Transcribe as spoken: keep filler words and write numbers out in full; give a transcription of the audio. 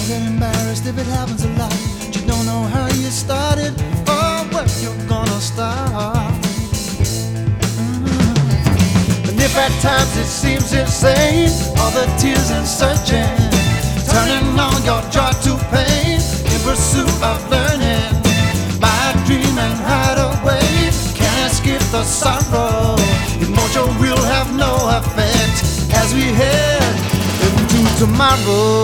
Don't get embarrassed if it happens a lot. You don't know how you started or where you're gonna start. Mm-hmm. And if at times it seems insane, all the tears and searching, turning on your joy to pain in pursuit of learning. My dream and hide away, can't escape the sorrow. Emotion will have no effect as we head into tomorrow.